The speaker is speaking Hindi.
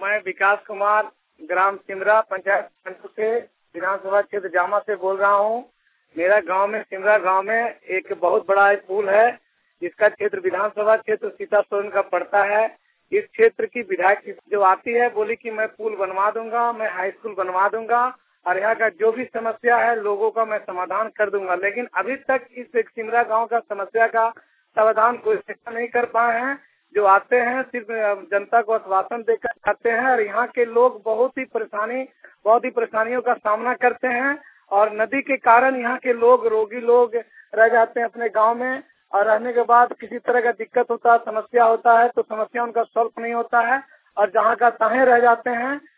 मैं विकास कुमार ग्राम सिमरा पंचायत से विधानसभा क्षेत्र जामा से बोल रहा हूँ। मेरा गांव में सिमरा गांव में एक बहुत बड़ा पुल है जिसका क्षेत्र विधानसभा क्षेत्र सीता सोरेन का पड़ता है। इस क्षेत्र की विधायक जो आती है बोली कि मैं पुल बनवा दूंगा, मैं हाई स्कूल बनवा दूंगा और यहाँ का जो भी समस्या है लोगों का मैं समाधान कर दूंगा, लेकिन अभी तक इस सिमरा गांव का समस्या का समाधान कोई नहीं कर पाए हैं। जो आते हैं सिर्फ जनता को आश्वासन देकर जाते हैं और यहाँ के लोग बहुत ही परेशानियों का सामना करते हैं और नदी के कारण यहाँ के लोग रोगी लोग रह जाते हैं अपने गांव में और रहने के बाद किसी तरह का दिक्कत होता है, समस्या होता है तो समस्या उनका सॉल्व नहीं होता है और जहाँ का तहें रह जाते हैं।